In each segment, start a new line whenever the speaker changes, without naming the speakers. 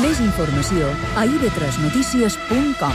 Més informació a ib3notícies.com.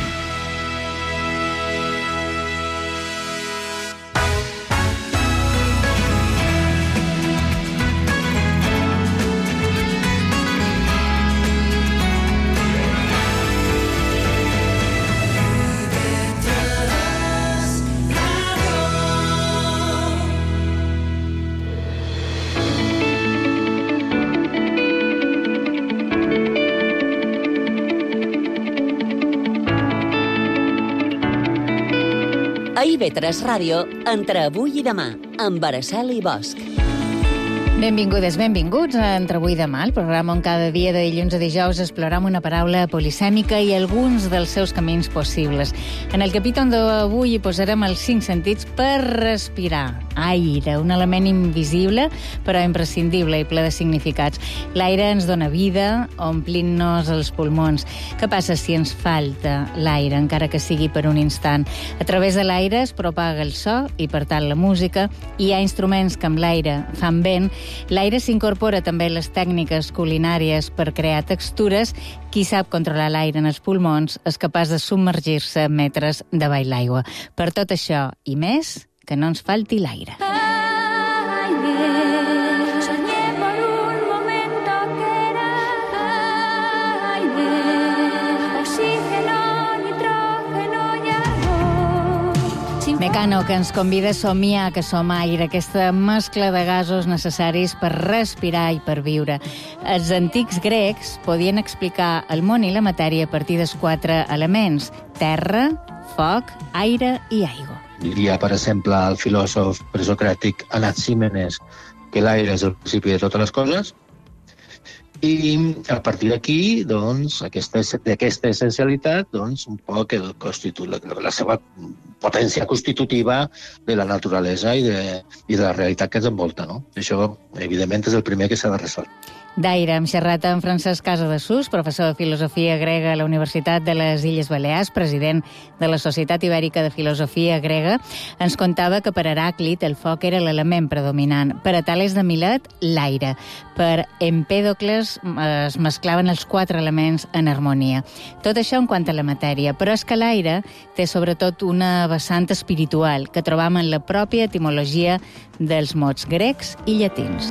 A IB3 Ràdio, entre avui i demà, amb Araceli Bosch.
Benvingudes, benvinguts a Entre avui i demà, el programa on cada dia de dilluns a dijous explorem una paraula polisèmica i alguns dels seus camins possibles. En el capítol d'avui hi posarem els 5 sentits per respirar. Aire, un element invisible però imprescindible i ple de significats. L'aire ens dona vida, omplint-nos els pulmons. Què passa si ens falta l'aire, encara que sigui per un instant? A través de l'aire es propaga el so i, per tant, la música. Hi ha instruments que amb l'aire fan vent. L'aire s'incorpora també a les tècniques culinàries per crear textures. Qui sap controlar l'aire en els pulmons és capaç de submergir-se metres davall l'aigua. Per tot això i més, que no ens falti l'aire. Mecano, que ens convida a somiar que som aire, aquesta mescla de gasos necessaris per respirar i per viure. Els antics grecs podien explicar el món i la matèria a partir dels 4 elements: terra, foc, aire i aigua.
Diria, per exemple, el filòsof presocràtic Anaxímenes que l'aire és el principi de totes les coses. I a partir d'aquí, doncs, d'aquesta essencialitat, doncs, un poc la seva potència constitutiva de la naturalesa i de la realitat que ens envolta, no? Això, evidentment, és el primer que s'ha de ressaltar.
D'aire, hem xerrat amb Francesc Casadesús, professor de Filosofia Grega a la Universitat de les Illes Balears, president de la Societat Ibèrica de Filosofia Grega. Ens contava que per Heràclit el foc era l'element predominant, per a Tales de Milet, l'aire. Per Empèdocles es mesclaven els 4 elements en harmonia. Tot això en quant a la matèria, però és que l'aire té sobretot una vessant espiritual que trobam en la pròpia etimologia dels mots grecs i llatins.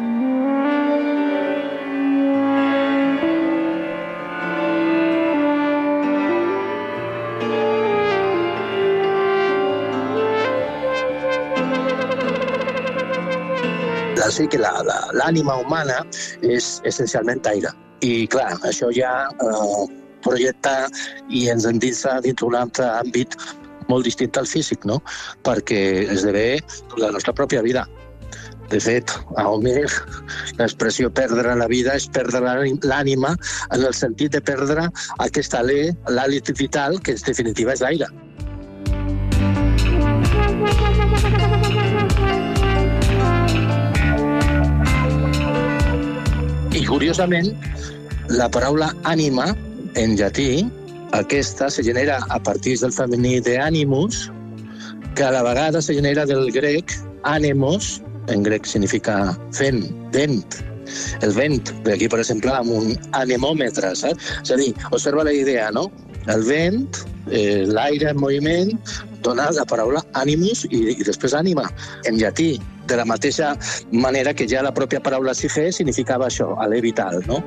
Així que l'ànima humana és essencialment aire. I, clar, això ja projecta i ens endinsa dins un altre àmbit molt distint al físic, no? Perquè esdevé la nostra pròpia vida. De fet, a Homer, l'expressió perdre la vida és perdre l'ànima en el sentit de perdre aquest alè, l'hàlit vital, que en definitiva és l'aire. I, curiosament, la paraula ànima, en llatí, aquesta se genera a partir del femení de animus, que a la vegada se genera del grec anemos, en grec significa vent. El vent, aquí, per exemple, amb un anemòmetre, saps? És a dir, observa la idea, no? El vent, l'aire en moviment, dona la paraula animus i després ànima, en llatí. De la mateixa manera que ja la pròpia paraula psique significava això, alè vital, no?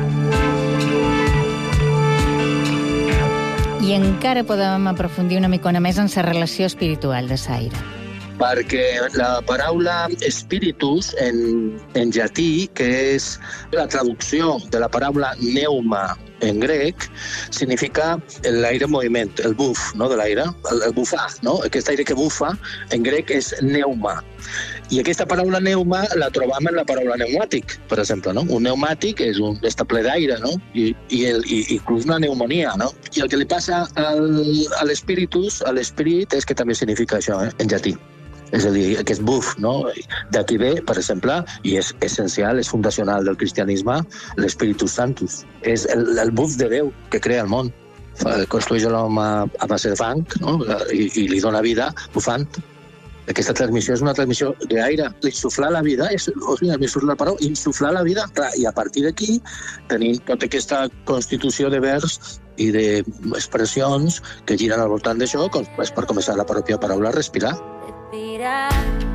I encara podem aprofundir una micona més en la relació espiritual de l'aire.
Perquè la paraula spiritus en llatí, que és la traducció de la paraula pneuma en grec, significa l'aire en moviment, el buf, no, de l'aire, el bufar, no? Aquest aire que bufa en grec és pneuma. I aquesta paraula pneuma la trobam en la paraula pneumàtic, per exemple, no? Un pneumàtic està ple d'aire, no? I inclús una pneumonia, no? I el que li passa a l'espíritus, a l'esperit, és que també significa això, en llatí. És a dir, aquest buf, no? D'aquí ve, per exemple, i és essencial, és fundacional del cristianisme, l'Espíritus Santus. És el buf de Déu que crea el món. Construeix l'home a base de fang, no? I li dona vida bufant. Aquesta transmissió és una transmissió d'aire. Insuflar la vida, mi surt la paraula, insuflar la vida, clar, i a partir d'aquí tenim tota aquesta constitució de vers i d'expressions que giren al voltant d'això, és per començar la pròpia paraula respirar.
Respirar,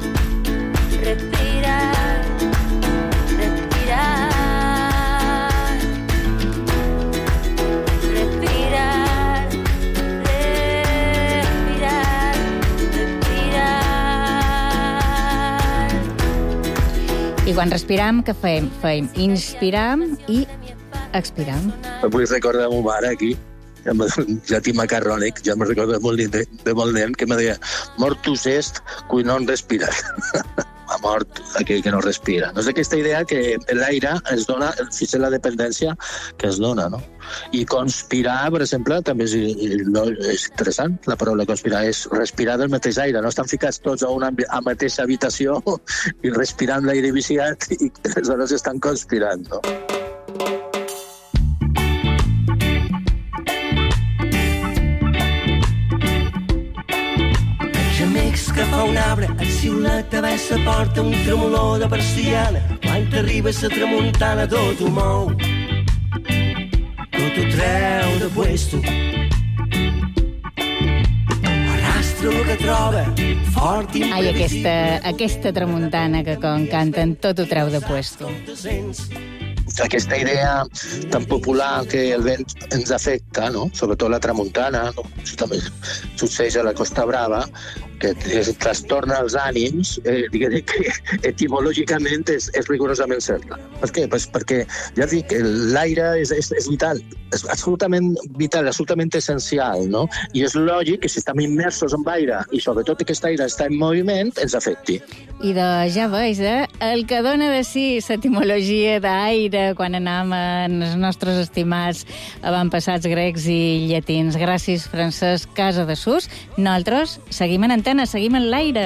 respirar, respirar.
I quan respiram, què fem? Fem inspiram i expiram.
Vull recordar el meu mare aquí, llatí macarrònic, ja me'n recordo de molt nen, que me deia, mortus est qui non respirat. Ha mort aquell que no respira. No és aquesta idea que l'aire es dona, fins a la dependència que es dona, no? I conspirar, per exemple, també és interessant. La paraula conspirar és respirar del mateix aire. No estan ficats tots a una mateixa habitació i respirant l'aire viciat i aleshores estan conspirant, no?
Que fa un arbre, el xiulet a vessa porta un tremolor de persiana. Quan t'arriba la tramuntana tot ho mou, tot ho treu de puesto. Arrastra el que troba, fort i
Ai, aquesta tramuntana que quan canten tot ho treu de puesto.
Aquesta idea tan popular que el vent ens afecta, no? Sobretot la tramuntana, no? Això també succeeix a la Costa Brava, que trastorna els ànims, diguem que etimològicament és rigorosament certa. Per què? Pues perquè, ja dic, l'aire és vital, és absolutament vital, absolutament essencial, no? I és lògic que si estem immersos en aire i sobretot aquest aire està en moviment, ens afecti.
I ja veus, el que dona de si l'etimologia d'aire quan anàvem en els nostres estimats avantpassats grecs i llatins. Gràcies, Francesc Casadesús. Nosaltres seguim en antena, seguim en l'aire.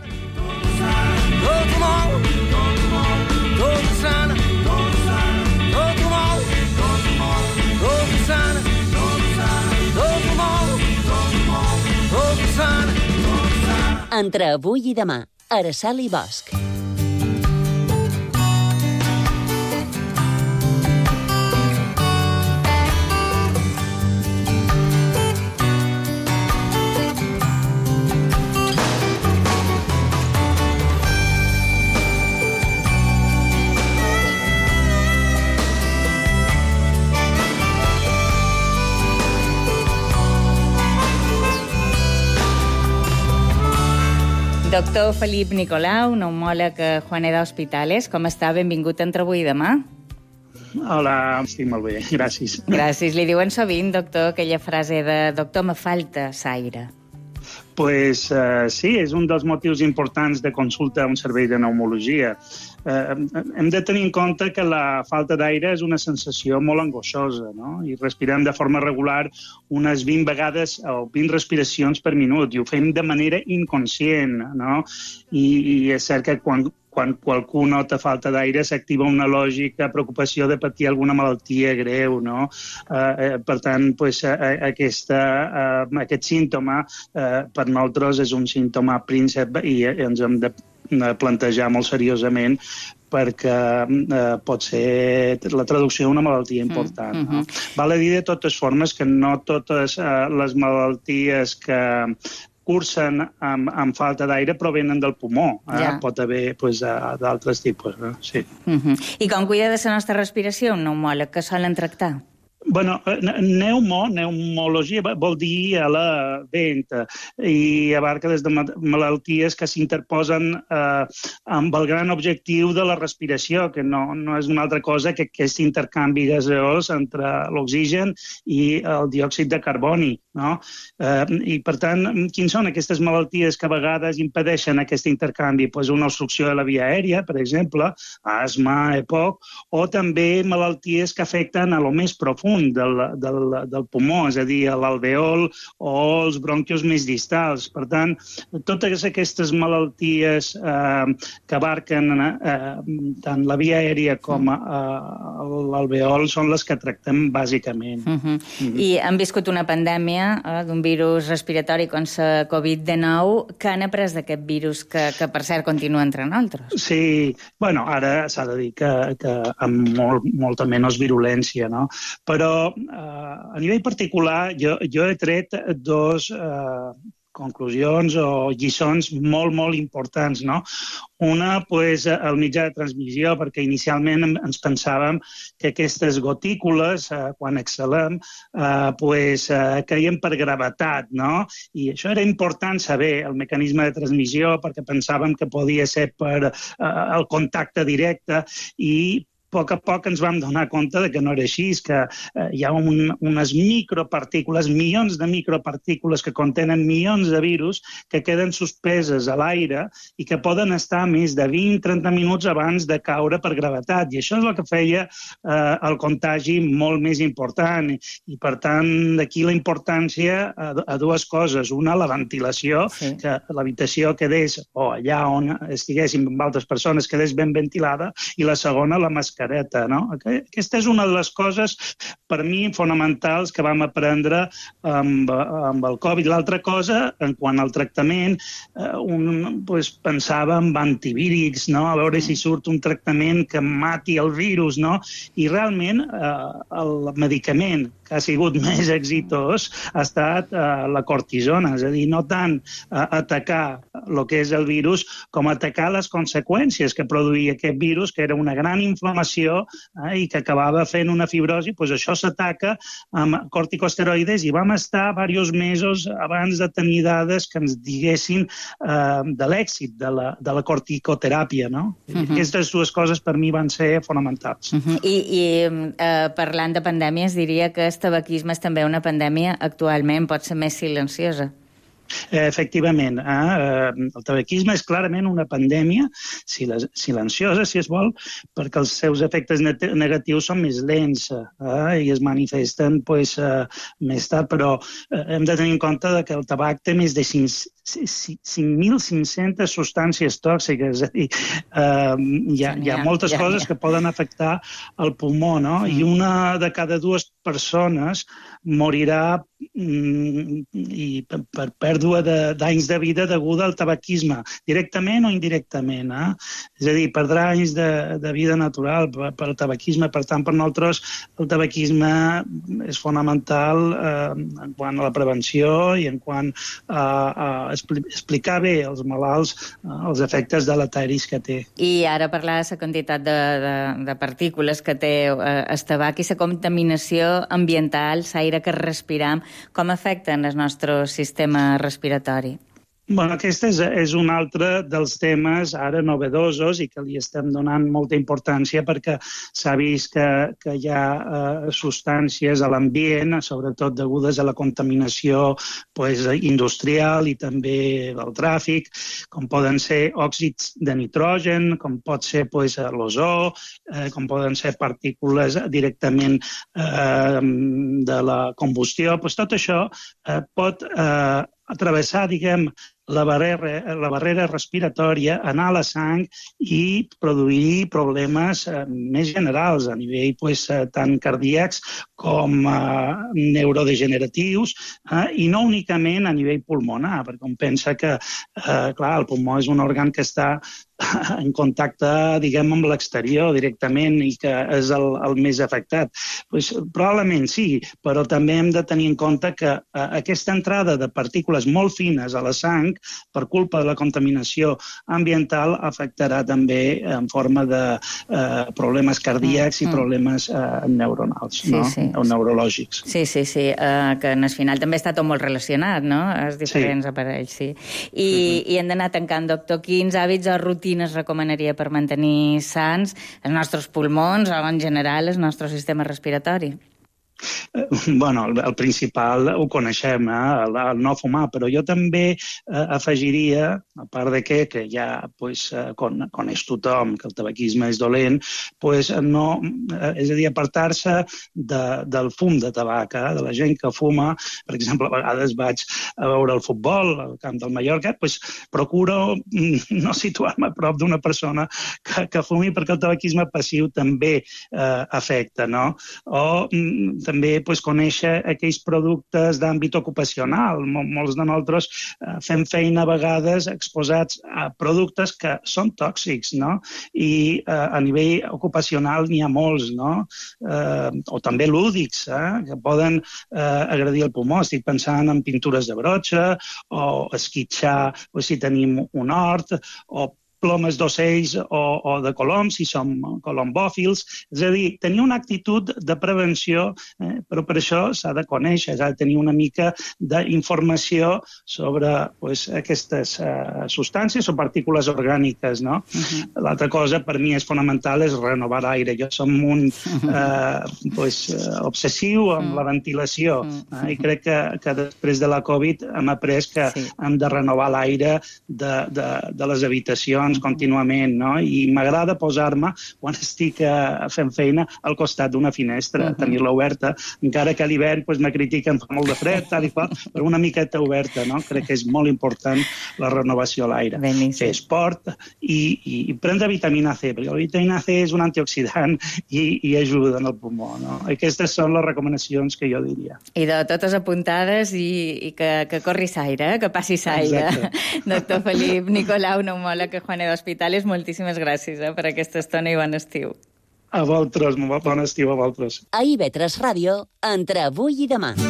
Entre avui i demà, Araçal i Bosch.
Doctor Felip Nicolau, pneumòleg a Juaneda Hospitales. Com està? Benvingut a Entre avui i demà.
Hola, estic molt bé, gràcies.
Gràcies. Li diuen sovint, doctor, aquella frase de doctor, me falta l'aire.
Pues sí, és un dels motius importants de consulta a un servei de pneumologia. Hem de tenir en compte que la falta d'aire és una sensació molt angoixosa, no? I respirem de forma regular unes 20 vegades o 20 respiracions per minut i ho fem de manera inconscient, no? I és cert que quan qualcú nota falta d'aire s'activa una lògica preocupació de patir alguna malaltia greu, no? Per tant, pues, aquest símptoma per nosaltres és un símptoma príncep i ens hem de plantejar molt seriosament perquè pot ser la traducció d'una malaltia important. No? Val a dir de totes formes que no totes les malalties que cursen amb falta d'aire provenen del pulmó. Pot haver d'altres tipus. Sí.
I com cuida de la nostra respiració un pneumòleg? Què solen tractar?
Bueno, pneumologia vol dir a la vent i abarca des de malalties que s'interposen amb el gran objectiu de la respiració, que no és una altra cosa que aquest intercanvi gaseós entre l'oxigen i el diòxid de carboni. No? I, per tant, quines són aquestes malalties que a vegades impedeixen aquest intercanvi? Pues una obstrucció de la via aèria, per exemple, asma, EPOC, o també malalties que afecten a lo més profund del pulmó, és a dir, l'alveol o els bronquios més distals. Per tant, totes aquestes malalties que abarquen tant la via aèria com l'alveol són les que tractem bàsicament.
I hem viscut una pandèmia pandèmia d'un virus respiratori com la Covid-19, que han après d'aquest virus que per cert continua entre nosaltres.
Sí, bueno, ara s'ha de dir que amb molta menys virulència, no? Però a nivell particular jo he tret dos conclusions o lliçons molt, molt importants, no? Una, pues, el mitjà de transmissió, perquè inicialment ens pensàvem que aquestes gotícules, quan exhalem, caien per gravetat, no? I això era important saber, el mecanisme de transmissió, perquè pensàvem que podia ser per el contacte directe i a poc ens vam donar compte de que no era així, que hi ha unes micropartícules, milions de micropartícules que contenen milions de virus que queden suspeses a l'aire i que poden estar més de 20-30 minuts abans de caure per gravetat. I això és el que feia el contagi molt més important. I, per tant, d'aquí la importància a dues coses. Una, la ventilació, que l'habitació quedés, o allà on estiguéssim amb altres persones, quedés ben ventilada, i la segona, la mascareta. No? Aquesta és una de les coses, per mi, fonamentals que vam aprendre amb el Covid. L'altra cosa, en quant al tractament, pensava en antivírics, no? A veure si surt un tractament que mati el virus, no? I realment el medicament que ha sigut més exitós ha estat la cortisona, és a dir, no tant atacar el que és el virus com atacar les conseqüències que produïa aquest virus, que era una gran inflamació i que acabava fent una fibrosi. Doncs això s'ataca amb corticosteroides i vam estar diversos mesos abans de tenir dades que ens diguessin de l'èxit de la corticoteràpia, no? Aquestes dues coses per mi van ser fonamentals.
I parlant de pandèmies, diria que el tabaquisme és també una pandèmia actualment, pot ser més silenciosa.
Efectivament, el tabaquisme és clarament una pandèmia silenciosa, si es vol, perquè els seus efectes negatius són més lents i es manifesten més tard, però hem de tenir en compte que el tabac té més de 5.500 substàncies tòxiques, és a dir, hi ha moltes coses que poden afectar el pulmó, no? I una de cada dues persones morirà per pèrdua d'anys de vida deguda al tabaquisme, directament o indirectament. És a dir, perdrà anys de vida natural pel tabaquisme. Per tant, per nosaltres el tabaquisme és fonamental en quant a la prevenció i en quant a explicar bé als malalts els efectes deleteris que té.
I ara parlar de la quantitat de partícules que té el tabac i la contaminació ambiental, l'aire que respiram, com afecten el nostre sistema respiratori?
Bueno, aquest és un altre dels temes ara novedosos i que li estem donant molta importància perquè s'ha vist que hi ha substàncies a l'ambient, sobretot degudes a la contaminació industrial i també del tràfic, com poden ser òxids de nitrogen, com pot ser l'ozó, com poden ser partícules directament de la combustió. Tot això pot travessar, la barrera respiratòria, anar a la sang i produir problemes més generals a nivell tant cardíacs com neurodegeneratius i no únicament a nivell pulmonar, perquè un pensa que el pulmó és un òrgan que està en contacte, amb l'exterior directament i que és el més afectat. Probablement sí, però també hem de tenir en compte que aquesta entrada de partícules molt fines a la sang, per culpa de la contaminació ambiental, afectarà també en forma de problemes cardíacs i problemes neuronals, o neurològics.
Sí, que al final també està tot molt relacionat, no?, els diferents aparells, sí. I hem d'anar tancant, doctor. Quins hàbits o rutines recomanaria per mantenir sans els nostres pulmons o, en general, el nostre sistema respiratori?
Bueno, el principal ho coneixem, el no fumar, però jo també afegiria, a part de que ja coneix tothom que el tabaquisme és dolent, és a dir, apartar-se del fum de tabac, de la gent que fuma. Per exemple, a vegades vaig a veure el futbol al camp del Mallorca, procuro no situar-me a prop d'una persona que fumi perquè el tabaquisme passiu també afecta, no? O també pues, conèixer aquells productes d'àmbit ocupacional. Molts de nosaltres fem feina a vegades exposats a productes que són tòxics, no? I a nivell ocupacional n'hi ha molts, no? O també lúdics, que poden agredir el pulmó. Estic pensant en pintures de brotxa o esquitxar si tenim un hort, o plomes d'ocells o de coloms, si som colombòfils. És a dir, tenir una actitud de prevenció, però per això s'ha de conèixer, s'ha de tenir una mica d'informació sobre aquestes substàncies o partícules orgàniques, no? L'altra cosa, per mi, és fonamental, és renovar l'aire. Jo som un obsessiu amb la ventilació i crec que després de la Covid hem après que hem de renovar l'aire de les habitacions contínuament, no? I m'agrada posar-me, quan estic fent feina, al costat d'una finestra, tenir-la oberta, encara que a l'hivern me critiquen, fa molt de fred, tal i qual, però una miqueta oberta, no? Crec que és molt important la renovació a l'aire. Fer esport i prendre vitamina C, perquè la vitamina C és un antioxidant i ajuda en el pulmó, no? Aquestes són les recomanacions que jo diria.
I de totes apuntades i que corris aire, que passis aire. Doctor Felip Nicolau, pneumòleg a Juaneda Hospitales, moltíssimes gràcies per aquesta estona i bon estiu.
A vosaltres, bon estiu a vosaltres.
A IB3 Ràdio, entre avui i demà.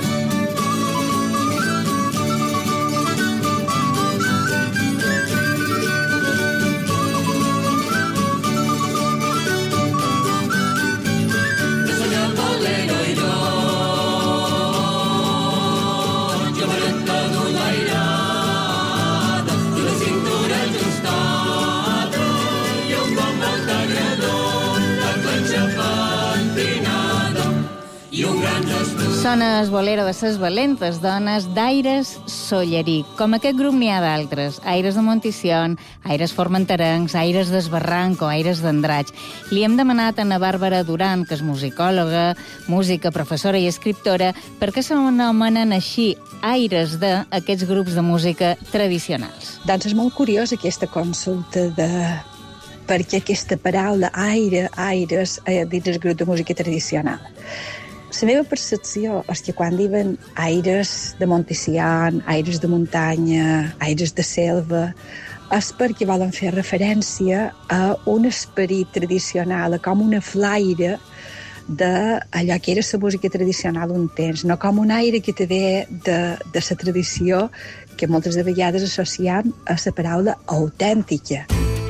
Sona el bolero de ses valentes dones d'Aires Sollerí. Com aquest grup n'hi ha d'altres. Aires de Montición, Aires formenterencs, Aires d'Esbarranc o Aires d'Andratx. Li hem demanat a Ana Bàrbara Duran, que és musicòloga, música, professora i escriptora, per què s'anomenen així aires d'aquests grups de música tradicionals.
Doncs és molt curiós aquesta consulta de per què aquesta paraula aires dins el grup de música tradicional. La meva percepció és que quan diuen aires de Montician, aires de muntanya, aires de selva, és perquè volen fer referència a un esperit tradicional, com una flaire d'allò que era la música tradicional un temps, no com un aire que te ve de la tradició que moltes de vegades associem a la paraula autèntica.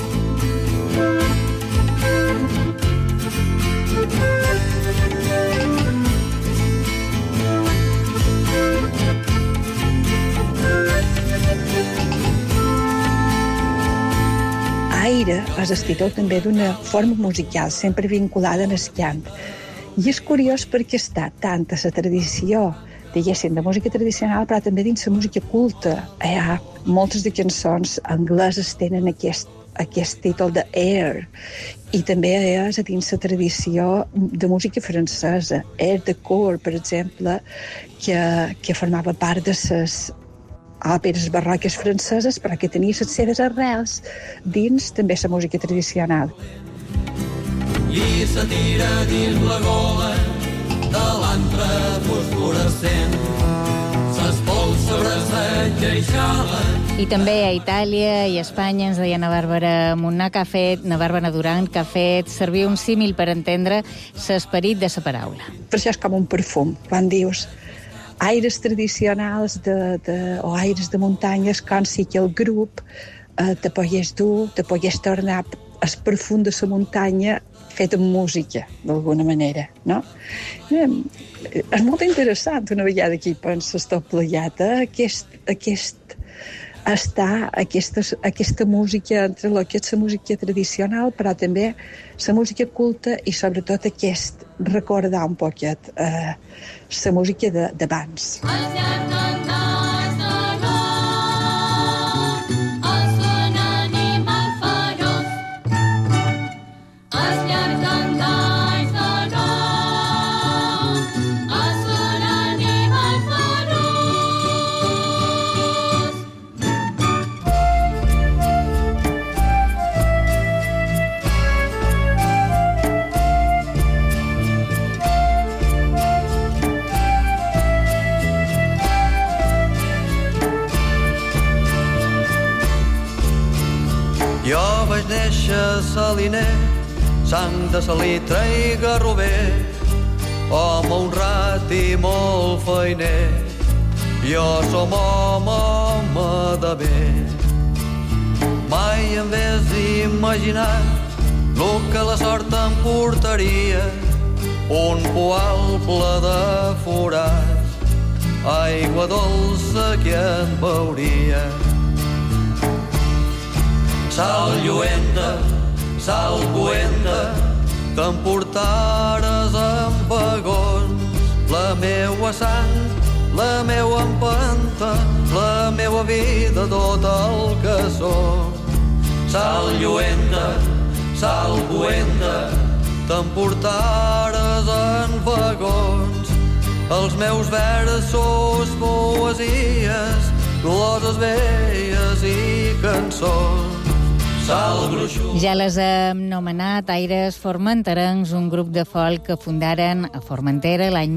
Aire és el títol també d'una forma musical sempre vinculada al cant. I és curiós perquè està tant a la tradició, diguéssim, de música tradicional, però també dins la música culta. Moltes de cançons angleses tenen aquest títol de air, i també és a dins la tradició de música francesa. Air de cour, per exemple, que formava part de les òperes barroques franceses, però que tenia les seves arrels dins també la música tradicional.
I se tira dins la gola de l'antre fosforescent, s'espolsa sobre sa queixada.
I també a Itàlia i a Espanya, ens deia Ana Bàrbara Duran, que ha fet servir un símil per entendre l'esperit de la paraula.
Per això és com un perfum. Quan dius aires tradicionals o aires de muntanyes, com si que el grup te pogués dur, te pogués tornar al perfum de la muntanya fet amb música, d'alguna manera, no? És molt interessant, una vegada que hi penses tot plegat, aquesta música, entre el que és la música tradicional, però també la música culta i sobretot aquest recordar un poquet la música d'abans.
Saliner, sang de salitre i garrover, home honrat i molt feiner. Jo som home de bé. Mai em ves imaginat lo que la sort em portaria, un poal ple de forats, aigua dolça que en beuria. Sal lluenda, sal coenda, t'emportares en vagons, la meua sang, la meua empenta, la meua vida, tot el que som. Sal lluenda, sal coenda, t'emportares en vagons, els meus versos, poesies, gloses velles i cançons.
Ja les hem nomenat Aires Formenterencs, un grup de folk que fundaren a Formentera l'any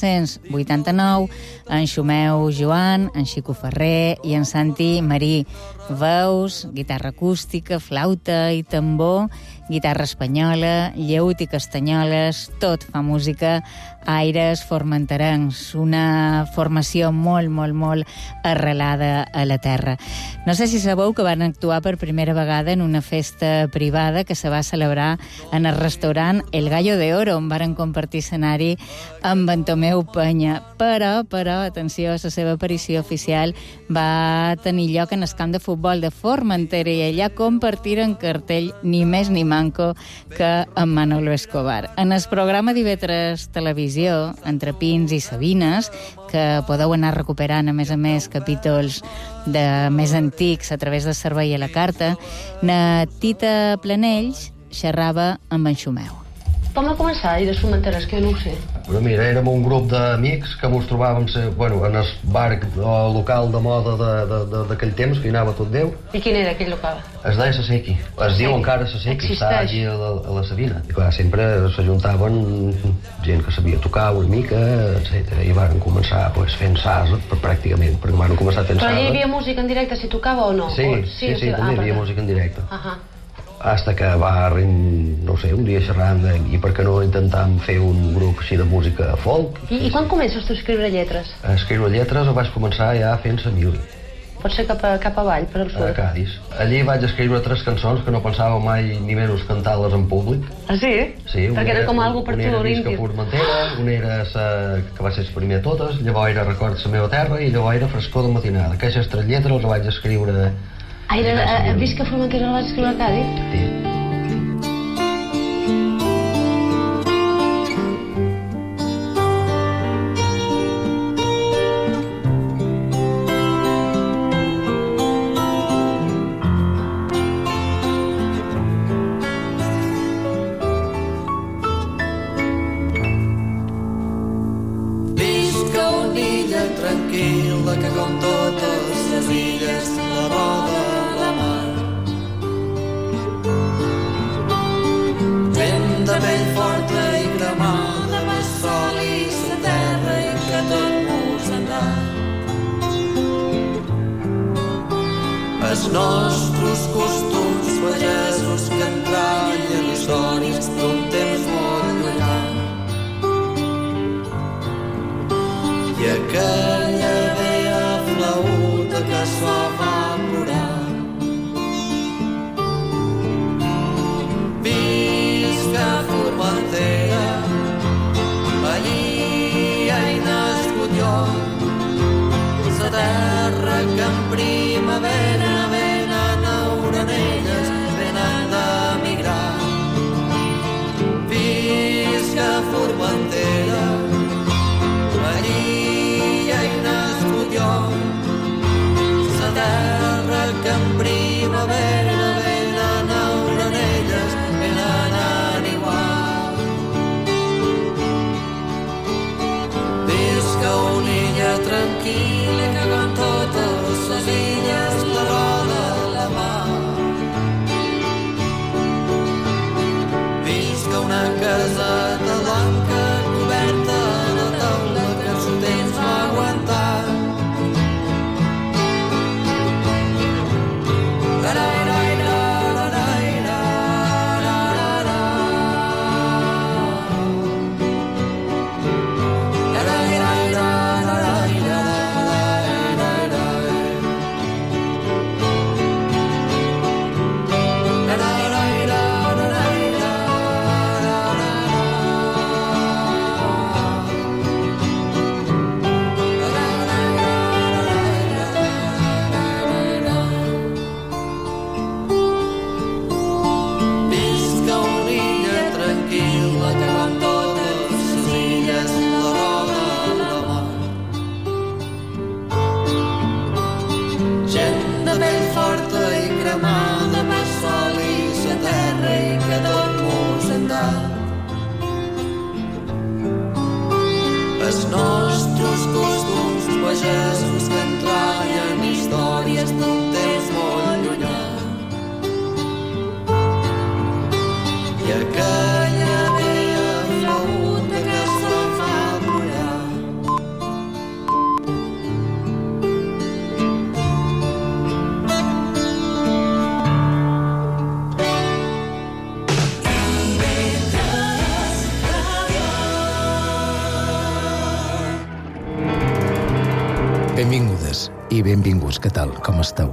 1989, en Xumeu Joan, en Xico Ferrer i en Santi Marí. Veus, guitarra acústica, flauta i tambor, guitarra espanyola, lleut i castanyoles, tot fa música Aires Formenterencs, una formació molt, molt, molt arrelada a la terra. No sé si sabeu que van actuar per primera vegada en una festa privada que se va celebrar en el restaurant El Gallo de Oro, on varen compartir escenari amb en Tomeu Penya. Però, atenció, la seva aparició oficial va tenir lloc en el camp de futbol de Formentera i allà compartiren cartell ni més ni manco que amb Manolo Escobar. En el programa d'IV3 Televisió, Entre Pins i Sabines, que podeu anar recuperant, a més, capítols més antics a través del servei a la carta, na Tita Planells xerrava amb en Xumeu.
Com va començar Aires Formenterencs, que no ho sé?
Però mira, érem un grup d'amics que mos trobàvem en el bar local de moda d'aquell temps, que hi anava tot Déu.
I quin era aquell local?
Es deia Sasequi. Es diu encara Sasequi, està allí a la Sabina. I clar, sempre s'ajuntaven gent que sabia tocar una mica, etc. I van començar fent sasa, pràcticament, perquè van començar fent sasa.
Però allà hi havia música en directe, si tocava o no?
Sí, també hi havia música en directe. Hasta que va, no sé, un dia xerrant i per què no intentàvem fer un grup així de música folk.
I quan comences tu a escriure lletres?
A escriure lletres ho vaig començar ja fent la mili.
Pot ser cap avall, per al sud?
A Cádiz. Allí vaig escriure 3 cançons que no pensava mai ni menys cantar-les en públic.
Ah, sí?
Sí.
Perquè era com algo per tu,
una era Visca Formentera, una era que va ser el primer de totes, llavors era Record la meva terra i llavors era Frescor de matinada. Aquestes 3 lletres les vaig escriure...
Visca Formentera la vaig escriure a Cádiz?
Sí.
Visca una illa tranquil·la que com totes les illes la roda la mar. Vent de pell forta i cremada, el sol i la terra i que tot mos andà. Els nostres costums pagesos que entrallen històries d'un temps molt llunyà. I aquella vella flauta que s'ho va plorar. Visca Formentera, allí he nascut jo, la terra que en primavera venen orenelles, venen d'emigrar. Visca Formentera, allí he nascut jo, la terra que en primavera venen orenelles, venen a igual. Visca una illa tranquil·la que com totes les illes la roda la mar. Visca una caseta blanca coberta de taula que el seu temps va aguantar. Ra-ra-ra-ra-ra-ra-ra. els nostres costums, pagesos que entrallen històries d'un temps molt llunyà. I aquella vella flauta que se'l fa plorar.
Benvingudes i benvinguts, què tal? Com esteu?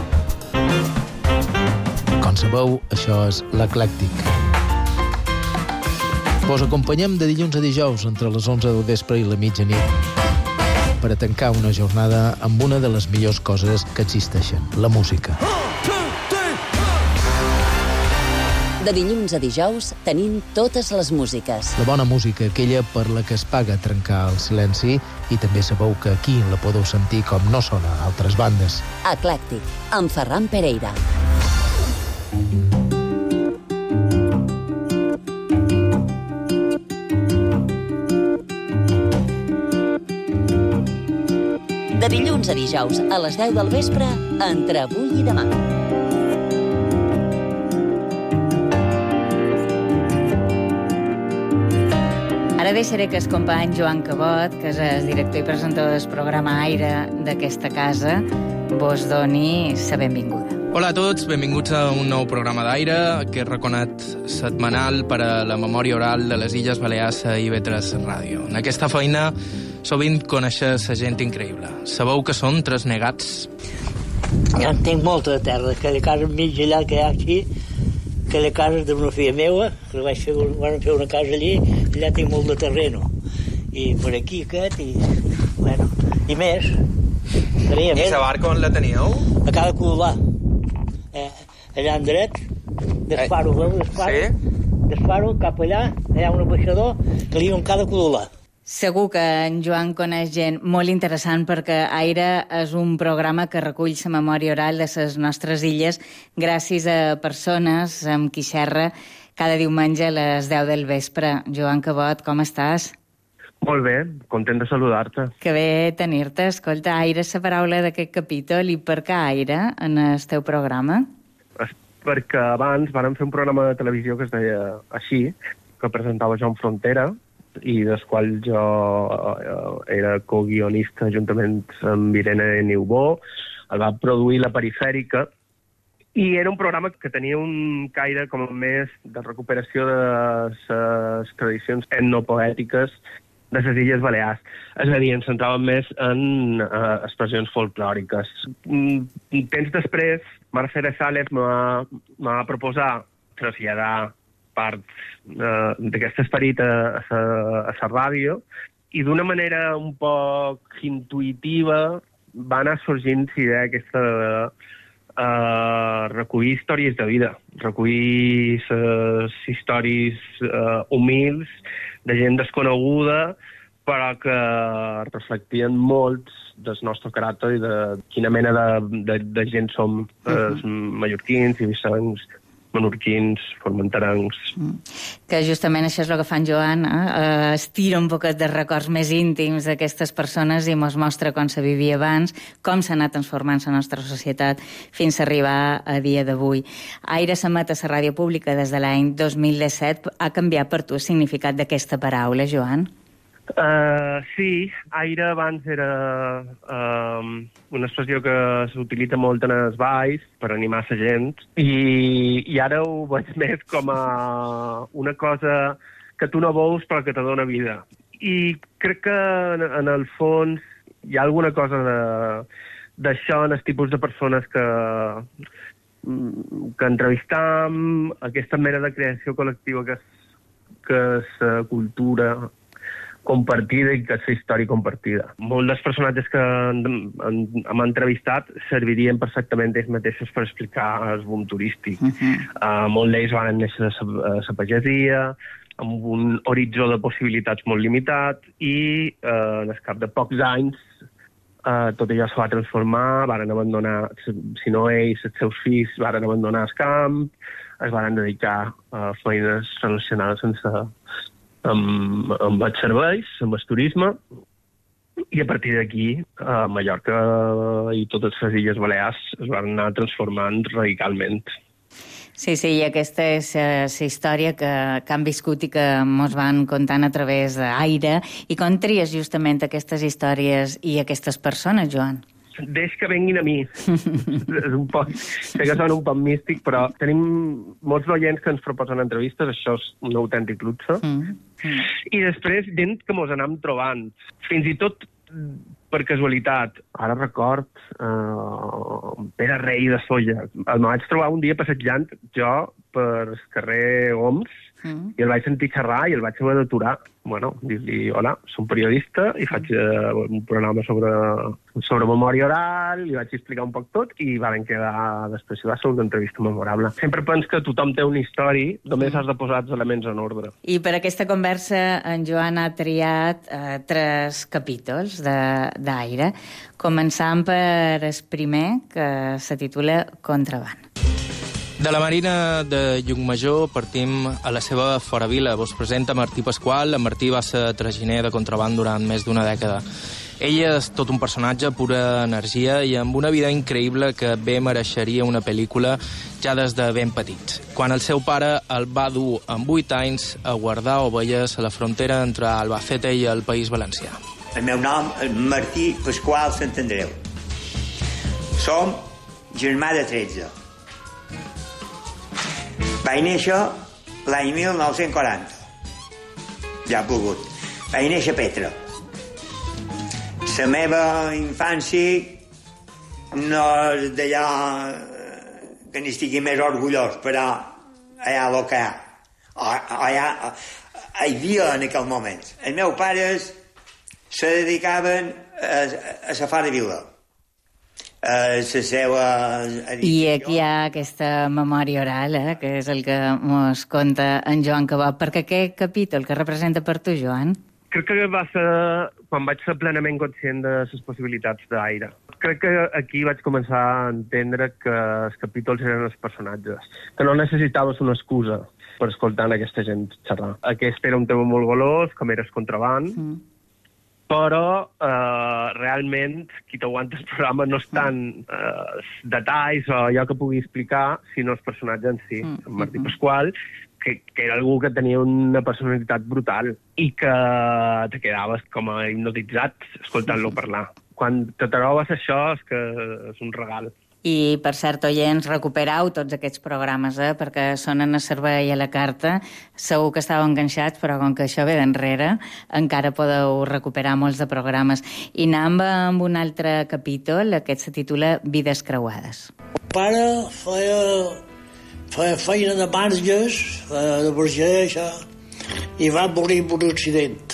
Com sabeu, això és l'Eclèctic. Vos acompanyem de dilluns a dijous entre les 11 del vespre i la mitjanit per a tancar una jornada amb una de les millors coses que existeixen, la música.
De dilluns a dijous tenim totes les músiques.
La bona música, aquella per la que es paga trencar el silenci, i també sabeu que aquí la podeu sentir com no sona a altres bandes.
Eclèctic, amb Ferran Pereira. De dilluns a dijous, a les 10 del vespre, entre avui i demà.
Ara deixaré que el company Joan Cabot, que és el director i presentador del programa Aire d'aquesta casa, vos doni la benvinguda.
Hola a tots, benvinguts a un nou programa d'Aire, que és reconat setmanal per a la memòria oral de les Illes Balears a IB3 Ràdio. En aquesta feina sovint coneixes a gent increïble. Sabeu que són tres negats?
Ja en tinc molta de terra, que la casa mig allà que hi ha aquí, que la casa d'una filla meva, que van fer una casa allí, allà tinc molt de terreno. I per aquí aquest, i, bueno, i més.
I la barca on la teníeu?
A cada Codolà. Allà en dret, d'Esparo, veus? D'Esparo, cap allà, allà ha un ambaixador, que li diuen cada Codolà.
Segur que en Joan coneix gent molt interessant perquè Aire és un programa que recull la memòria oral de les nostres illes gràcies a persones amb qui xerra cada diumenge a les 10 del vespre. Joan Cabot, com estàs?
Molt bé, content de saludar-te.
Que bé tenir-te. Escolta, Aire és la paraula d'aquest capítol, i per què Aire en el teu programa?
Perquè abans vàrem fer un programa de televisió que es deia així, que presentava Joan Frontera, i del qual jo era co-guionista juntament amb Irene Niubó. El va produir La Perifèrica, i era un programa que tenia un caire com més de recuperació de les tradicions etnopoètiques de les Illes Balears. És a dir, ens centràvem més en expressions folclòriques. Temps després, Mercedes Sales m'ha proposar traslladar parts d'aquest esperit a la ràdio, i d'una manera un poc intuïtiva va anar sorgint la idea aquesta de recollir històries de vida, recollir les històries humils de gent desconeguda, però que reflectien molts del nostre caràcter i de quina mena de gent som els mallorquins i vissalens, menorquins, formenterencs.
Que justament això és el que fan Joan, estira un poquet de records més íntims d'aquestes persones i mos mostra com se vivia abans, com s'ha anat transformant la nostra societat fins a arribar a dia d'avui. Aire s'emet a la ràdio pública des de l'any 2017. Ha canviat per tu el significat d'aquesta paraula, Joan?
Sí, Aire abans era una expressió que s'utilitza molt en els balls per animar la gent, i ara ho veig més com a una cosa que tu no veus però que te dona vida. I crec que en el fons hi ha alguna cosa d'això en els tipus de persones que entrevistam, aquesta mena de creació col·lectiva que és cultura compartida i que és història compartida. Molts dels personatges que hem entrevistat servirien perfectament ells mateixos per explicar el boom turístic. Molts d'ells van néixer a la pagesia, amb un horitzó de possibilitats molt limitat, i en el cap de pocs anys tot allò se va transformar, varen abandonar, si no ells, els seus fills, varen abandonar el camp, es varen dedicar a feines relacionades amb els serveis, amb el turisme, i a partir d'aquí Mallorca i totes les Illes Balears es van anar transformant radicalment.
Sí, i aquesta és la història que han viscut i que ens van contant a través d'Aire. I com tries justament aquestes històries i aquestes persones, Joan?
Deix que venguin a mi. És un poc, sé que sona un poc místic, però tenim molts oients que ens proposen entrevistes, això és un autèntic luxe. I després, gent que mos anam trobant, fins i tot per casualitat. Ara record Pere Rei de Solla. El vaig trobar un dia passejant jo per carrer Oms i el vaig sentir xerrar i el vaig haver d'aturar. Bueno, dir-li, hola, som periodista i faig un programa sobre memòria oral, li vaig explicar un poc tot i van quedar, després va ser una entrevista memorable. Sempre penso que tothom té una història, només has de posar els elements en ordre.
I per aquesta conversa en Joan ha triat 3 capítols d'Aire, començant per el primer, que se titula Contraband.
De la Marina de Llucmajor partim a la seva foravila. Vos presenta Martí Pasqual. En Martí va ser traginer de contraband durant més d'1 dècada. Ell és tot un personatge, pura energia i amb una vida increïble que bé mereixeria una pel·lícula ja des de ben petit. Quan el seu pare el va dur amb 8 anys a guardar ovelles a la frontera entre Albacete i el País Valencià.
El meu nom és Martí Pasqual Sant Andreu. Som germà de 13. Vaig néixer l'any 1940. Ja ha pogut. Vaig néixer a Petra. La meva infància no és d'allà que n'estigui més orgullós, però allà el que hi havia en aquell moment. Els meus pares se dedicaven a la foravila.
I aquí hi ha aquesta memòria oral, que és el que ens conta en Joan Cabot. Perquè aquest capítol que representa per tu, Joan?
Crec que va ser quan vaig ser plenament conscient de les possibilitats d'Aire. Crec que aquí vaig començar a entendre que els capítols eren els personatges, que no necessitaves una excusa per escoltar aquesta gent xerrar. Aquest era un tema molt golós, com era el contraband, però realment qui t'aguanta el programa no és tant detalls o allò que pugui explicar, sinó el personatge en si. En Martí Pasqual, que era algú que tenia una personalitat brutal i que te quedaves com a hipnotitzat escoltant-lo parlar. Quan te trobes això és que és un regal.
I, per cert, oients, recuperau tots aquests programes, perquè sonen a servei a la carta. Segur que estàveu enganxats, però com que això ve d'enrere, encara podeu recuperar molts de programes. I anem amb un altre capítol, aquest se titula Vides creuades.
El pare feia feina de marges, de marger, això, i va morir per un accident.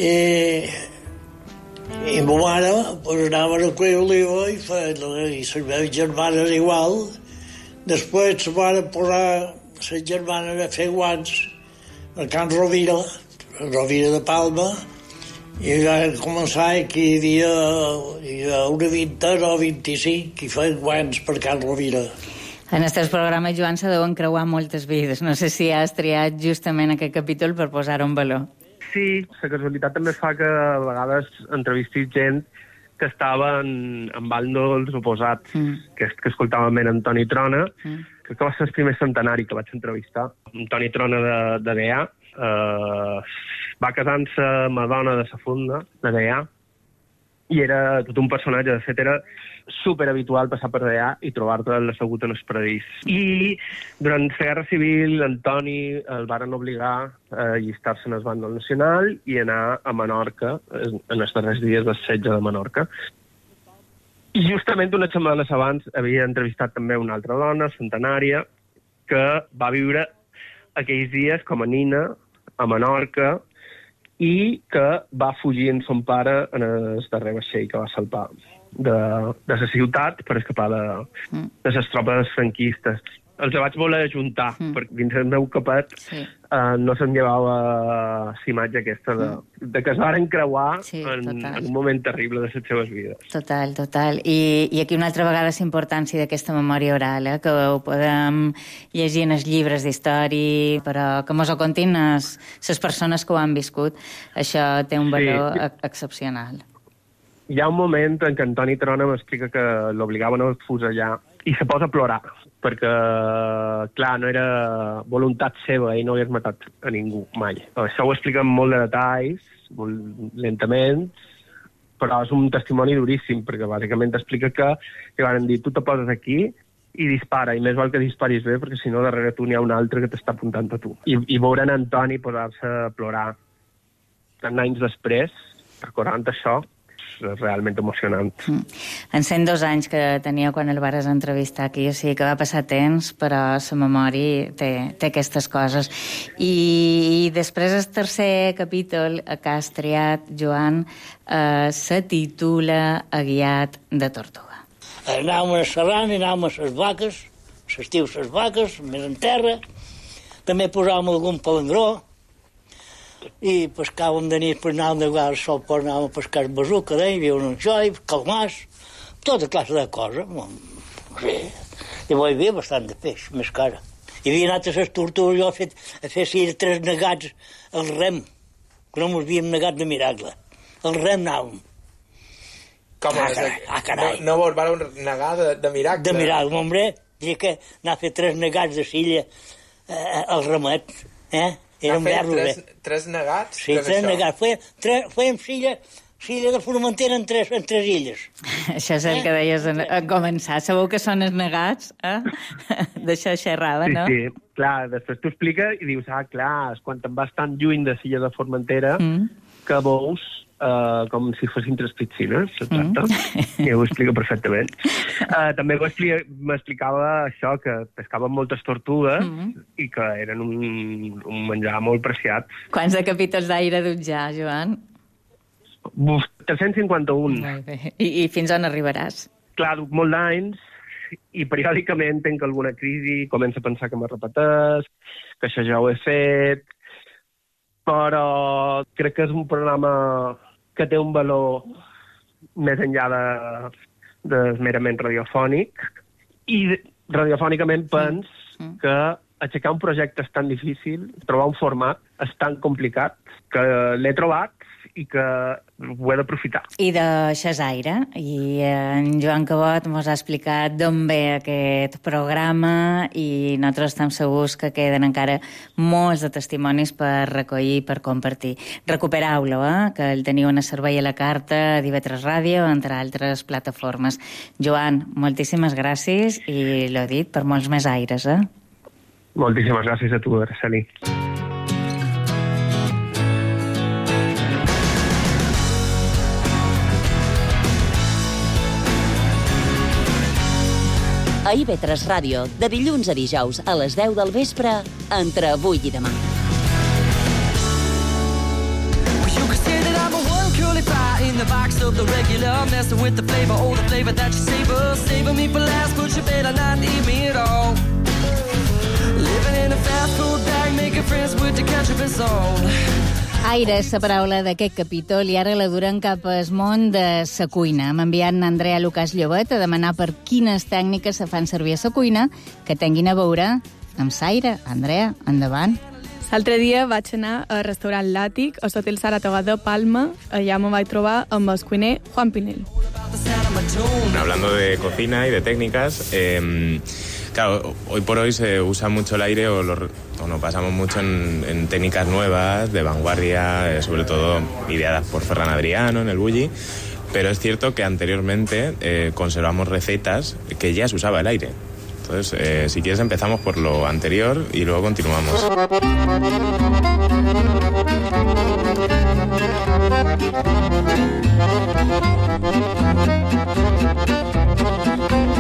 I ma mare anava a cuir oliva i les meves germanes igual. Després se van posar les germanes a fer guants a Can Rovira de Palma, i van començar que hi havia una vintena o 25 que feien guants per Can Rovira.
En el teu programa, Joan, se deuen creuar moltes vides. No sé si has triat justament aquest capítol per posar-ho en valor.
Sí, la casualitat també fa que a vegades entrevistis gent que estava en bàndols oposats, que escoltàvem en Antoni Trona, crec que va ser el primer centenari que vaig entrevistar. Antoni Trona de DEA, va casant-se amb la dona de la funda de DEA, i era tot un personatge. De fet, era superhabitual passar per DEA i trobar-te assegut en el paradís. I durant la Guerra Civil, Antoni el varen obligar a allistar-se en el bàndol nacional i anar a Menorca, en els darrers dies del setge de Menorca. I justament unes setmanes abans havia entrevistat també una altra dona, centenària, que va viure aquells dies com a nina a Menorca i que va fugir amb son pare en el darrer vaixell que va salpar de la ciutat per escapar de les tropes franquistes. els vaig voler ajuntar, perquè dins el meu capet no se'n llevava la imatge aquesta de que es varen creuar en un moment terrible de les seves vides.
Total, total. I aquí una altra vegada la importància d'aquesta memòria oral, que ho podem llegir en els llibres d'història, però que mos ho contin les persones que ho han viscut. Això té un valor excepcional.
Hi ha un moment en què Antoni Trona m'explica que l'obligaven a fusellar i se posa a plorar, perquè, clar, no era voluntat seva, ell no hagués matat a ningú, mai. Això ho explica amb molt de detalls, molt lentament, però és un testimoni duríssim, perquè bàsicament explica que li van dir, tu te poses aquí i dispara, i més val que disparis bé, perquè si no darrere tu n'hi ha un altre que t'està apuntant a tu. I veuran Antoni posar-se a plorar tant anys després, recordant això, és realment emocionant.
En 102 anys que tenia quan el vares entrevistar aquí, o sigui que va passar temps, però la memòria té aquestes coses. I després el tercer capítol que has triat, Joan, se titula Aguiat de Tortuga.
Anàvem a Serrana, anàvem a les vaques, s'estiu les vaques, més en terra, també posàvem algun palangró, i pescàvem de nit, per anàvem de vegades sol, per anàvem a pescar besuca, hi havia un xoi, calmars, tota classe de coses. Sí. I hi havia bastant de peix, més cara. Hi havia anat a les tortugues, jo a fer 3 negats al rem, que no mos havíem negat de miracle. Al rem anàvem.
Com
carai.
No vos vareu negar de miracle?
De miracle, hombre. Diria que anar a fer 3 negats de silla al remet, Érem verdos,
3 negats?
Sí, 3 negats. Fèiem silla de Formentera en 3 illes.
Això és el que deies a començar. Sabeu que són els negats, D'això xerrava, no?
Sí, clar, després t'ho explica i dius, clar, és quan te'n vas tan lluny de silla de Formentera que veus com si fossin 3 piscines, exacte. I ho explica perfectament. També m'explicava això, que pescaven moltes tortugues i que eren un menjar molt preciat.
Quants de capítols d'aire duts ja, Joan?
351.
Molt bé. I fins on arribaràs?
Clar, duc molt d'anys i periòdicament tenc alguna crisi, començo a pensar que m'ha repetès, que això ja ho he fet, però crec que és un programa que té un valor més enllà de merament radiofònic, i radiofònicament que aixecar un projecte és tan difícil, trobar un format és tan complicat, que l'he trobat i que ho he d'aprofitar.
I d'això és aire, i en Joan Cabot ens ha explicat d'on ve aquest programa i nosaltres estem segurs que queden encara molts de testimonis per recollir i per compartir. Recupereu-lo, que el teniu en servei a la carta a TV3 Ràdio, entre altres plataformes. Joan, moltíssimes gràcies i l'ho dit, per molts més aires,
Moltíssimes gràcies a tu, Araceli.
A IB3 Ràdio, de dilluns a dijous a les 10 del vespre, entre avui i demà.
You can say that I'm a one curly fry in the box of the regular, messing with the flavor, oh, the flavor that you savor. Savor me for last, but you better not eat me at all. Living in a fast food bag, making friends with the ketchup and salt.
Aire és la paraula d'aquest capítol i ara la duren cap al món de la cuina. Hem enviat Andrea Lucas Llobet a demanar per quines tècniques se fan servir a la cuina que tinguin a veure amb l'aire. Andrea, endavant.
L'altre dia vaig anar al restaurant L'Àtic, a l'Hotel Saratoga de Palma. Allà me vaig trobar amb el cuiner Juan Pinell.
Hablando de cocina y de técnicas, claro, hoy por hoy se usa mucho el aire o nos basamos mucho en técnicas nuevas, de vanguardia, sobre todo ideadas por Ferran Adriano en el Bulli, pero es cierto que anteriormente conservamos recetas que ya se usaba el aire. Entonces, si quieres empezamos por lo anterior y luego continuamos.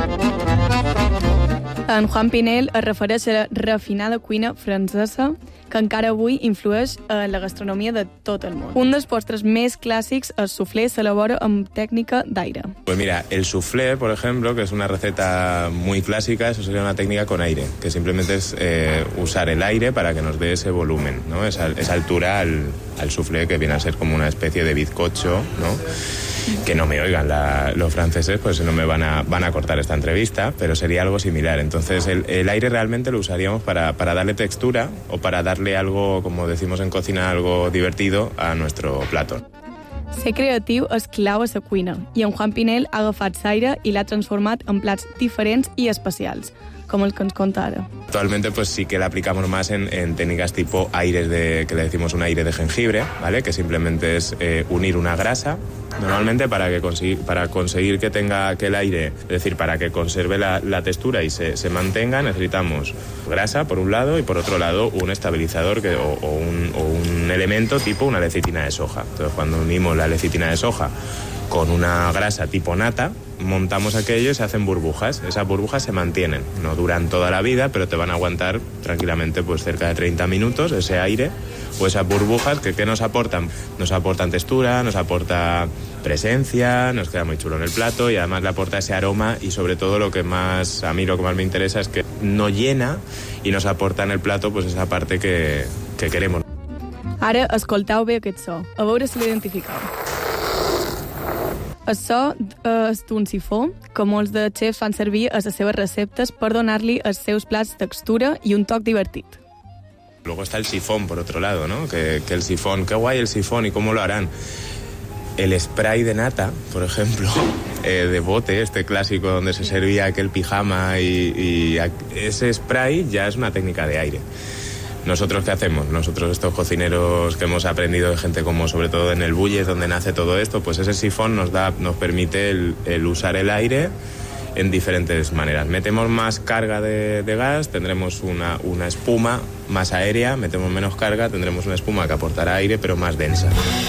En Juan Pinell es refereix a la refinada cuina francesa que encara avui influeix en la gastronomia de tot el món. Un dels postres més clàssics, el soufflé, s'elabora amb tècnica d'aire.
Pues mira, el soufflé, por ejemplo, que es una receta muy clásica, eso sería una técnica con aire, que simplemente es usar el aire para que nos dé ese volumen, ¿no? Esa altura al soufflé, que viene a ser como una especie de bizcocho, ¿no? Que no me oigan los franceses, pues no me van a cortar esta entrevista, pero sería algo similar. Entonces el aire realmente lo usaríamos para darle textura o para darle algo, como decimos en cocina, algo divertido a nuestro plato.
Ser creatiu és clau a la cuina i en Juan Pinell ha agafat l'aire i l'ha transformat en plats diferents i especials, com el que ens conta ara.
Actualmente pues sí que la aplicamos más en técnicas tipo aires que le decimos un aire de jengibre, ¿vale? Que simplemente es unir una grasa, normalmente para conseguir que tenga aquel aire, es decir, para que conserve la textura y se mantenga, necesitamos grasa por un lado y por otro lado un estabilizador o un elemento tipo una lecitina de soja. Entonces cuando unimos la lecitina de soja con una grasa tipo nata, montamos aquello y se hacen burbujas. Esas burbujas se mantienen, no duran toda la vida, pero te van a aguantar tranquilamente pues cerca de 30 minutos ese aire o esas burbujas que ¿qué nos aportan? Nos aportan textura, nos aporta presencia, nos queda muy chulo en el plato y además le aporta ese aroma y sobre todo lo que más me interesa es que no llena y nos aporta en el plato pues esa parte que queremos.
Ara escoltau bé aquest so, a veure si l'identificau. El so és d'un sifó, que molts de xefs fan servir a les seves receptes per donar-li als seus plats textura i un toc divertit.
Luego está el sifón, por otro lado, ¿no? Que el sifón, qué guay el sifón y cómo lo harán. El spray de nata, por ejemplo, de bote, este clásico donde se servía aquel pijama y ese spray ya es una técnica de aire. ¿Nosotros qué hacemos? Nosotros, estos cocineros que hemos aprendido de gente como sobre todo en el Bulles, donde nace todo esto, pues ese sifón nos permite el usar el aire en diferentes maneras. Metemos más carga de gas, tendremos una espuma más aérea, metemos menos carga, tendremos una espuma que aportará aire pero más densa.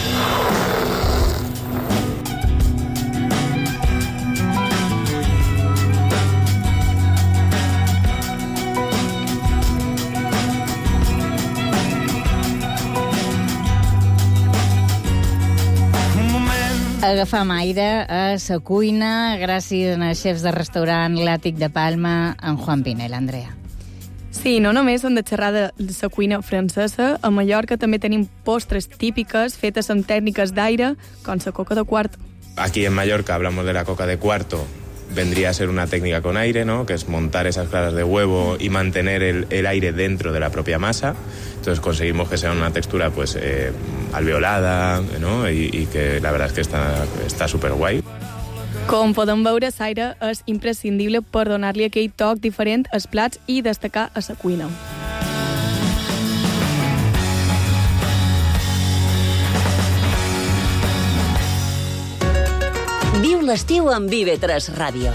Agafam aire a la cuina gràcies als xefs de restaurant L'Àtic de Palma, en Juan Pinell. Andrea.
Sí, no només hem de xerrar de la cuina francesa, a Mallorca també tenim postres típiques fetes amb tècniques d'aire, com la coca de cuarto.
Aquí en Mallorca hablamos de la coca de cuarto, vendría a ser una técnica con aire, ¿no? Que es montar esas claras de huevo y mantener el aire dentro de la propia masa. Entonces conseguimos que sea una textura pues alveolada, ¿no? Y que la verdad es que está súper guai.
Com podem veure, l'aire és imprescindible per donar-li aquell toc diferent als plats i destacar a la cuina.
Viu l'estiu amb IB3 Ràdio.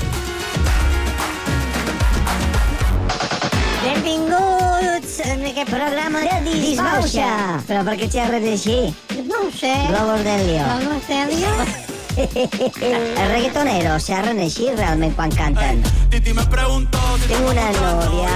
Benvinguts en aquest programa de Disbauxa. Però per què xerres així?
No ho sé.
Globos Delio.
Globos Delio?
Els reggaetoneros xerren així realment quan canten. Tengo una novia.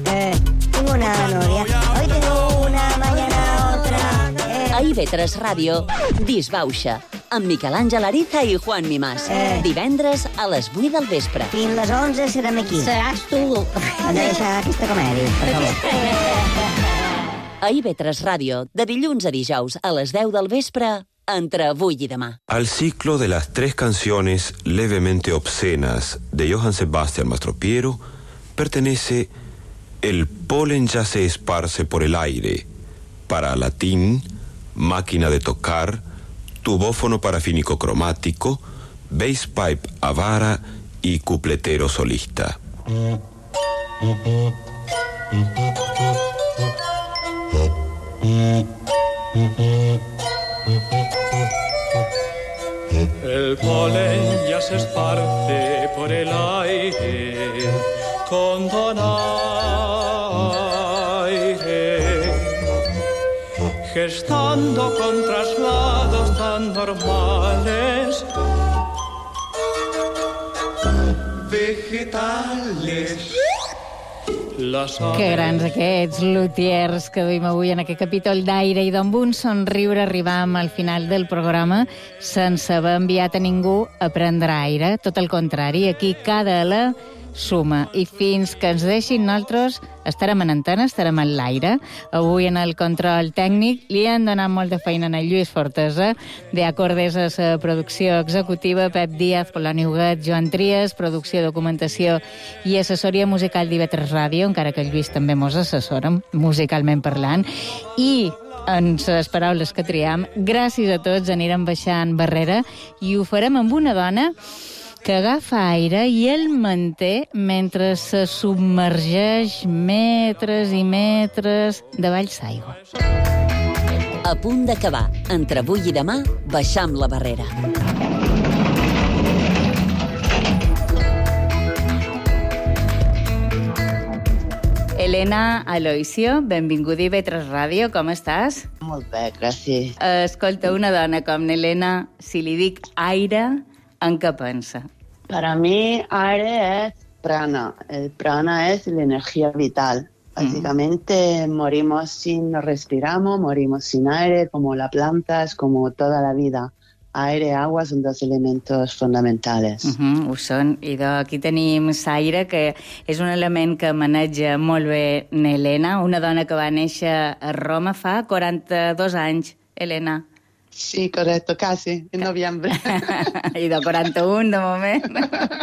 Hoy tengo una, mañana otra.
A IB3 Ràdio, Disbauxa, amb Miquel Àngel Ariza i Juan Mimàs. Divendres a les 8 del vespre.
Fins les 11 serem aquí.
Seràs tu.
Hem de deixar aquesta comèdia, per favor.
A IB3 Ràdio, de dilluns a dijous a les 10 del vespre, entre avui i demà.
Al ciclo de las 3 canciones levemente obscenas de Johann Sebastian Mastropiero pertenece El polen ya se esparce por el aire, para latín, máquina de tocar, tubófono parafínico cromático, bass pipe a vara y cupletero solista.
El polen ya se esparce por el aire con donaire, gestando con traslados tan normales, vegetales. las
Que grans aquests lutiers que duim avui en aquest capítol d'Aire, i d'on un somriure arribam al final del programa sense haver enviat a ningú a prendre aire. Tot el contrari, aquí cada alè suma. I fins que ens deixin, nosaltres estarem en antena, estarem en l'aire. Avui en el control tècnic li han donat molt de feina a Lluís Fortesa, de Acordes a la producció executiva, Pep Díaz, Poloni Huguet, Joan Trias, producció, documentació i assessoria musical d'IV3 Ràdio, encara que el Lluís també mos assessora, musicalment parlant. I en les paraules que triam, gràcies a tots, anirem baixant barrera i ho farem amb una dona que agafa aire i el manté mentre se submergeix metres i metres de valls d'aigua.
A punt d'acabar. Entre avui i demà, baixam la barrera.
Elena Aloisio, benvinguda a IV3 Ràdio, com estàs?
Molt bé, gràcies.
Escolta, una dona com Elena, si li dic aire, en què pensa?
Para mí, aire es prana. El prana es la energía vital. Básicamente morimos si no respiramos, morimos sin aire, como las plantas, como toda la vida. Aire y agua son dos elementos fundamentales.
Ho són. I aquí tenim l'aire, que és un element que maneja molt bé Elena, una dona que va néixer a Roma fa 42 anys, Elena.
Sí, correcto, casi, en noviembre.
I de 41, de moment.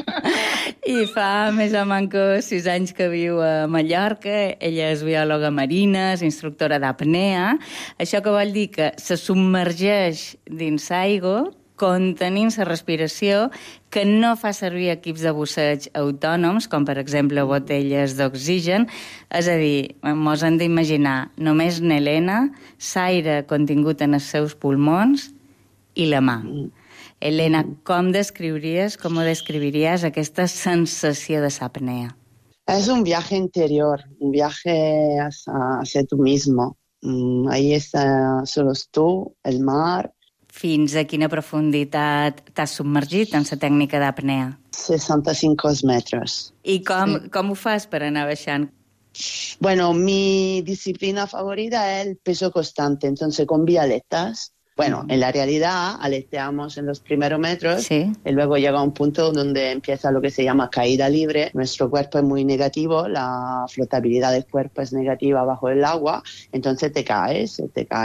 I fa més o menys 6 anys que viu a Mallorca. Ella és biòloga marina, és instructora d'apnea. Això que vol dir que se submergeix dins l'aigua, contenint la respiració, que no fa servir equips de busseig autònoms, com per exemple botelles d'oxigen. És a dir, mos hem d'imaginar només n'Helena, l'aire contingut en els seus pulmons i la mà. Elena, com ho describiries aquesta sensació de l'apnea?
Es un viaje interior, un viaje hacia tú mismo. Ahí está solo tú, el mar.
Fins a quina profunditat t'has submergit en la tècnica d'apnea?
65 metros.
I com ho fas per anar baixant?
Bueno, mi disciplina favorita es el peso constante, entonces con vialetas. Bueno, en la realidad aleteamos en los primeros metros y luego llega un punto donde empieza lo que se llama caída libre. Nuestro cuerpo es muy negativo, la flotabilidad del cuerpo es negativa bajo el agua, entonces te caes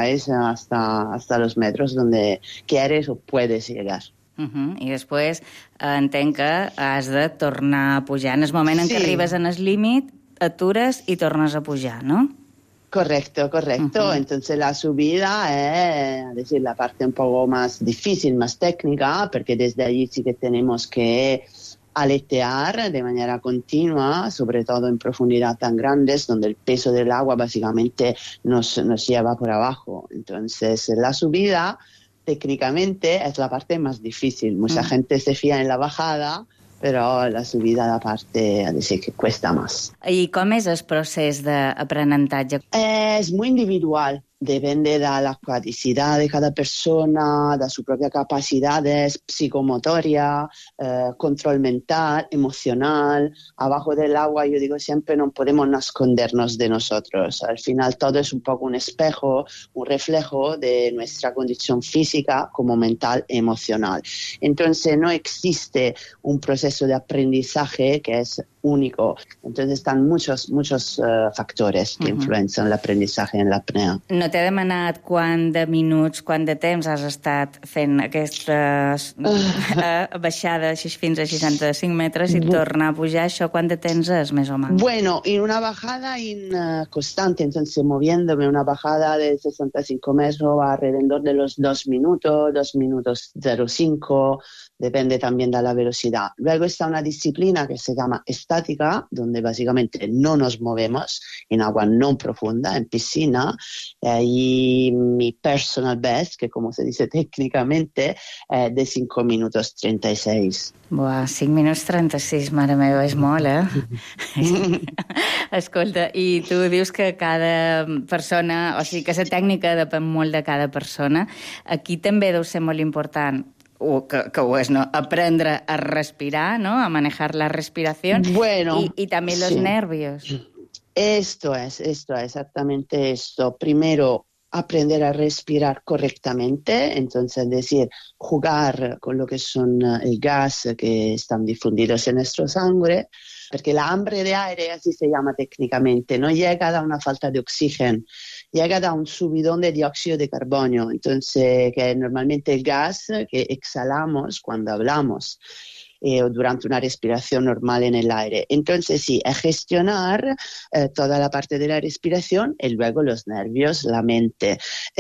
hasta los metros donde quieres o puedes llegar.
I després entenc que has de tornar a pujar. En el moment en què arribes en el límit, atures i tornes a pujar, no?
Correcto. Entonces la subida es la parte un poco más difícil, más técnica, porque desde allí sí que tenemos que aletear de manera continua, sobre todo en profundidad tan grandes, donde el peso del agua básicamente nos lleva por abajo. Entonces la subida técnicamente es la parte más difícil. Mucha gente se fía en la bajada, però la subida la parte, a decir, que cuesta más.
I com és el procés d'aprenentatge?
Es muy individual. Depende de la acuaticidad de cada persona, de su propia capacidad psicomotoria, control mental, emocional. Abajo del agua, yo digo siempre, no podemos escondernos de nosotros. Al final todo es un poco un espejo, un reflejo de nuestra condición física como mental y emocional. Entonces no existe un proceso de aprendizaje que es único. Entonces están muchos factores que influencian el aprendizaje en la apnea.
No t'he demanat quant de minuts, quant de temps has estat fent aquesta baixada fins a 65 metres i tornar a pujar, això quant de temps és, més o menys?
Bueno, en una bajada constante, entonces moviéndome una bajada de 65 metros va alrededor de los 2 minutos 0,5, depende también de la velocidad. Luego está una disciplina que se llama estática, donde básicamente no nos movemos en agua no profunda, en piscina, y mi personal best, que como se dice técnicamente, de 5 minutos 36.
Buah, 5 minuts 36, mare meva, és molt, Escolta, i tu dius que cada persona, o sigui, que la tècnica depèn molt de cada persona. Aquí també deu ser molt important que ho és, ¿no? Aprendre a respirar, ¿no? A manejar la respiración.
Bueno,
y también los nervios.
Esto es exactamente esto. Primero, aprender a respirar correctamente, entonces decir, jugar con lo que son el gas que están difundidos en nuestra sangre, porque la hambre de aire, así se llama técnicamente, no llega da una falta de oxígeno, llega da un subidón de dióxido de carbono, entonces que es normalmente el gas que exhalamos cuando hablamos. O durante una respiración normal en el aire. Entonces sí, es gestionar toda la parte de la respiración y luego los nervios, la mente.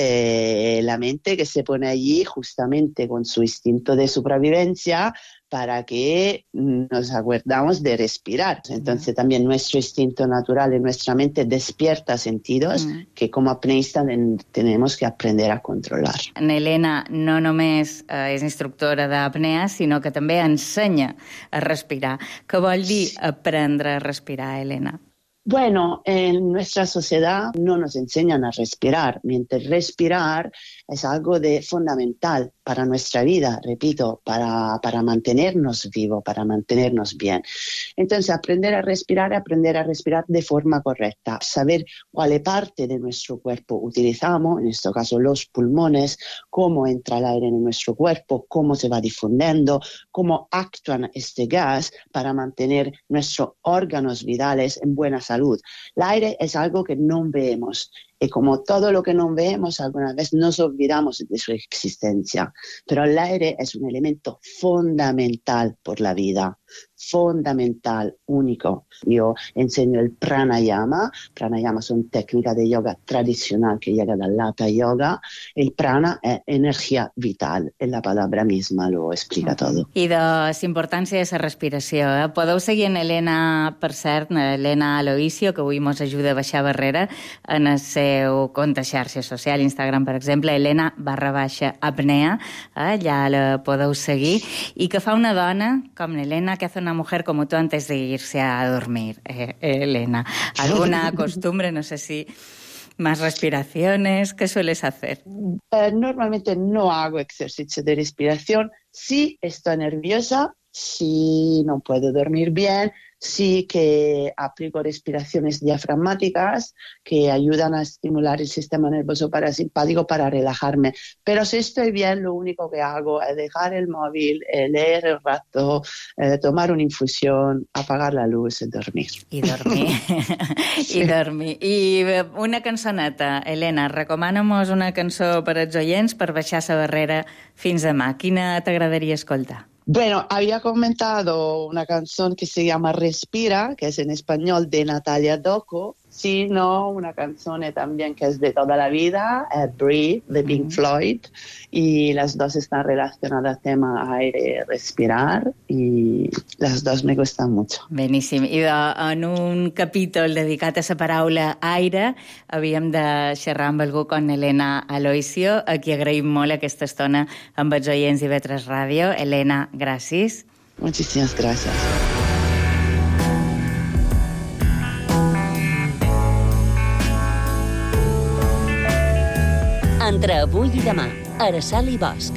La mente que se pone allí justamente con su instinto de supervivencia para que nos acordamos de respirar. Entonces también nuestro instinto natural y nuestra mente despierta sentidos que como apneístas tenemos que aprender a controlar.
Elena no només és instructora d'apnea, sinó que també ensenya a respirar. Què vol dir aprendre a respirar, Elena?
Bueno, en nuestra sociedad no nos enseñan a respirar, mientras respirar es algo fundamental para nuestra vida, repito, para mantenernos vivos, para mantenernos bien. Entonces, aprender a respirar de forma correcta, saber cuál parte de nuestro cuerpo utilizamos, en este caso los pulmones, cómo entra el aire en nuestro cuerpo, cómo se va difundiendo, cómo actúan este gas para mantener nuestros órganos vitales en buena salud. El aire es algo que no vemos y como todo lo que no vemos, alguna vez nos olvidamos de su existencia. Pero el aire es un elemento fundamental por la vida, fundamental, único. Yo enseño el pranayama. Pranayama son técnicas de yoga tradicional que llega del Hatha Yoga. El prana es energía vital, la palabra misma lo explica todo.
I de la importància de la respiració. Podeu seguir en Elena, per cert, Elena Aloisio, que avui ens ajuda a baixar barrera en el seu compte xarxa social, Instagram, per exemple, Elena_apnea, ja la podeu seguir, i que fa una dona com Elena, que hace una mujer como tú antes de irse a dormir, Elena. ¿Alguna costumbre, no sé si más respiraciones? ¿Qué sueles hacer?
Normalmente no hago ejercicio de respiración. Sí estoy nerviosa, sí no puedo dormir bien, sí que aplico respiraciones diafragmáticas que ayudan a estimular el sistema nervioso parasimpático para relajarme. Pero si estoy bien, lo único que hago es dejar el móvil, leer el rato, tomar una infusión, apagar la luz y dormir.
I dormir. I dormir. I una cançoneta, Elena, recomana'm una cançó per als oients per baixar la barrera fins demà. Quina t'agradaria escoltar?
Bueno, había comentado una canción que se llama Respira, que es en español de Natalia Doko, sino una canción también que es de toda la vida, Breathe, de Pink Floyd, y las dos están relacionadas al tema aire, respirar, y las dos me gustan mucho.
Beníssim. I en un capítol dedicat a la paraula aire havíem de xerrar amb algú com Elena Aloisio, a qui agraïm molt aquesta estona amb els oients i Vetres Ràdio. Elena, gràcies.
Muchísimas gracias.
Entre avui i demà, Araceli i Bosch.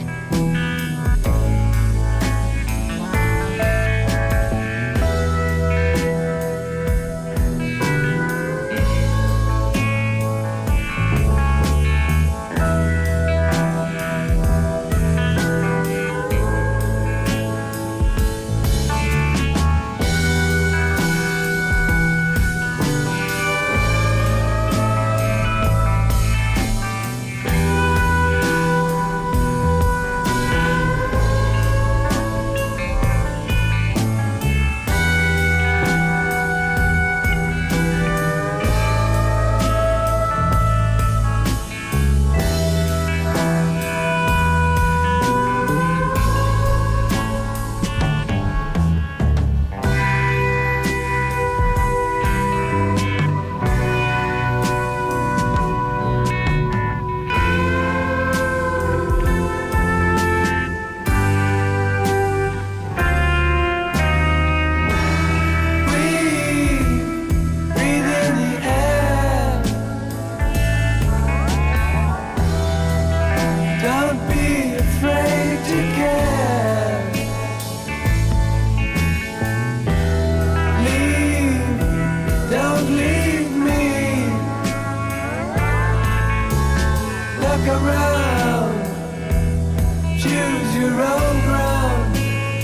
choose your own ground.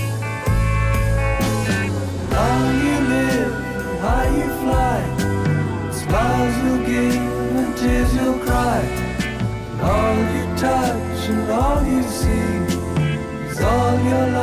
How you live, how you fly, smiles you'll give and tears you'll cry. And all you touch and all you see is all your life.